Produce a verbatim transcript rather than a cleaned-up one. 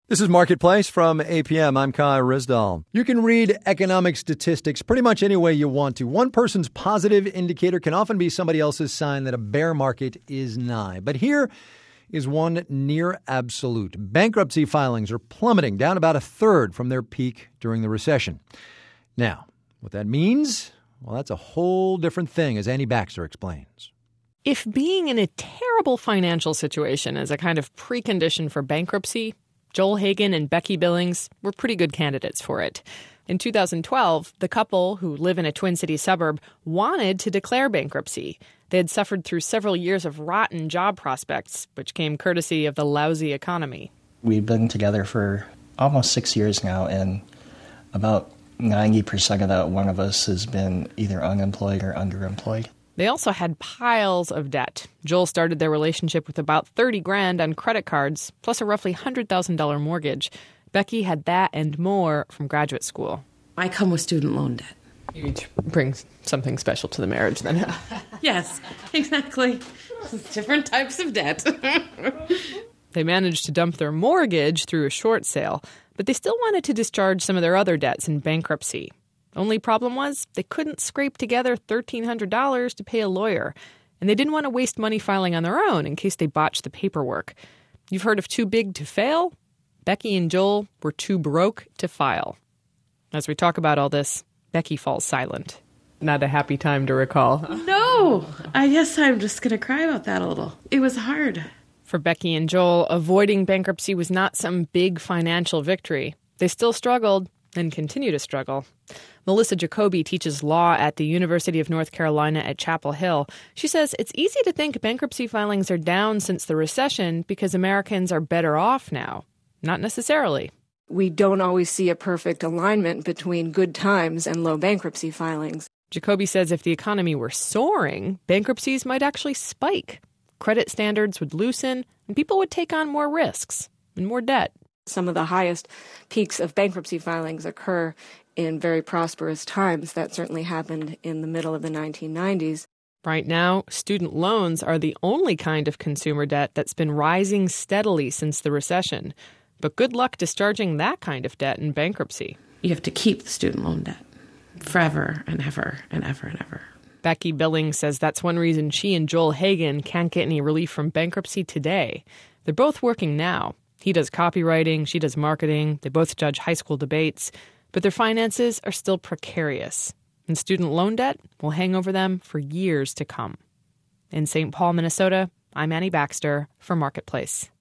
This is Marketplace from A P M. I'm Kai Rizdal. You can read economic statistics pretty much any way you want to. One person's positive indicator can often be somebody else's sign that a bear market is nigh. But here is one near absolute. Bankruptcy filings are plummeting, down about a third from their peak during the recession. Now, what that means? Well, that's a whole different thing, as Annie Baxter explains. If being in a terrible financial situation is a kind of precondition for bankruptcy, Joel Hagan and Becky Billings were pretty good candidates for it. In two thousand twelve, the couple, who live in a Twin Cities suburb, wanted to declare bankruptcy. They had suffered through several years of rotten job prospects, which came courtesy of the lousy economy. We've been together for almost six years now, and about ninety percent of that, one of us has been either unemployed or underemployed. They also had piles of debt. Joel started their relationship with about thirty grand on credit cards, plus a roughly one hundred thousand dollars mortgage. Becky had that and more from graduate school. I come with student loan debt. You each bring something special to the marriage, then. Yes, exactly. Different types of debt. They managed to dump their mortgage through a short sale, but they still wanted to discharge some of their other debts in bankruptcy. Only problem was they couldn't scrape together one thousand three hundred dollars to pay a lawyer, and they didn't want to waste money filing on their own in case they botched the paperwork. You've heard of too big to fail? Becky and Joel were too broke to file. As we talk about all this, Becky falls silent. Not a happy time to recall. No, I guess I'm just going to cry about that a little. It was hard. For Becky and Joel, avoiding bankruptcy was not some big financial victory. They still struggled and continue to struggle. Melissa Jacoby teaches law at the University of North Carolina at Chapel Hill. She says it's easy to think bankruptcy filings are down since the recession because Americans are better off now. Not necessarily. We don't always see a perfect alignment between good times and low bankruptcy filings. Jacoby says if the economy were soaring, bankruptcies might actually spike. Credit standards would loosen, and people would take on more risks and more debt. Some of the highest peaks of bankruptcy filings occur in very prosperous times. That certainly happened in the middle of the nineteen nineties. Right now, student loans are the only kind of consumer debt that's been rising steadily since the recession. But good luck discharging that kind of debt in bankruptcy. You have to keep the student loan debt forever and ever and ever and ever. Becky Billings says that's one reason she and Joel Hagan can't get any relief from bankruptcy today. They're both working now. He does copywriting, she does marketing. They both judge high school debates. But their finances are still precarious. And student loan debt will hang over them for years to come. In Saint Paul, Minnesota, I'm Annie Baxter for Marketplace.